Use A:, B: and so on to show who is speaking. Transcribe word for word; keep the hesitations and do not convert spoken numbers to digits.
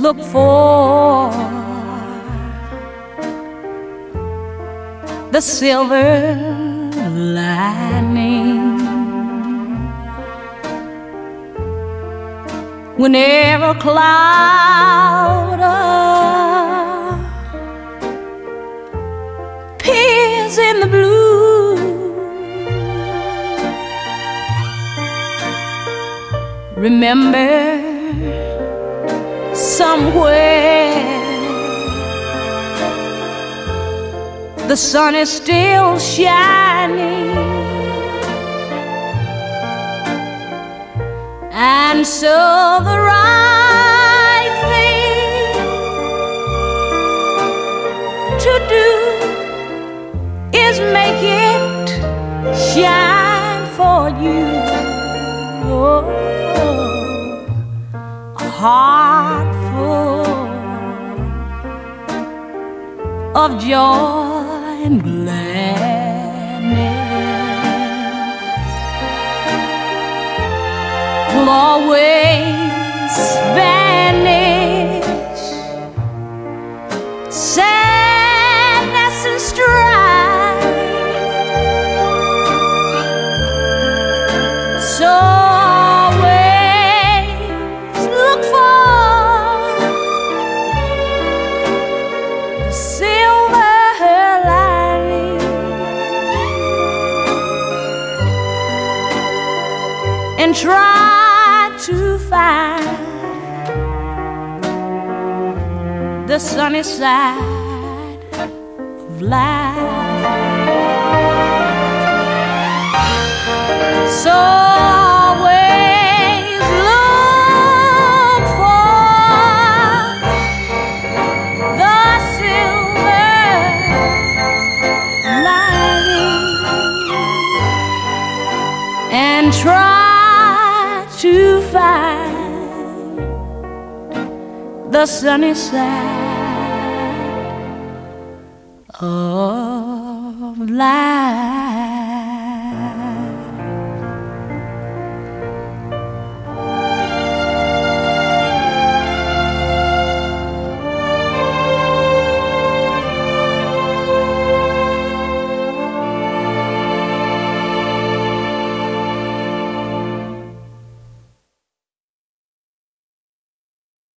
A: look for the silver lining. Whenever a cloud appears in the blue, remember somewhere the sun is still shining. And so the right thing to do is make it shine for you. Oh, a heart full of joy and gladness will always banish sadness and strife. So always look for the silver lining and try to find the sunny side of life. So always look for the silver lining and try to find the sunny side of life.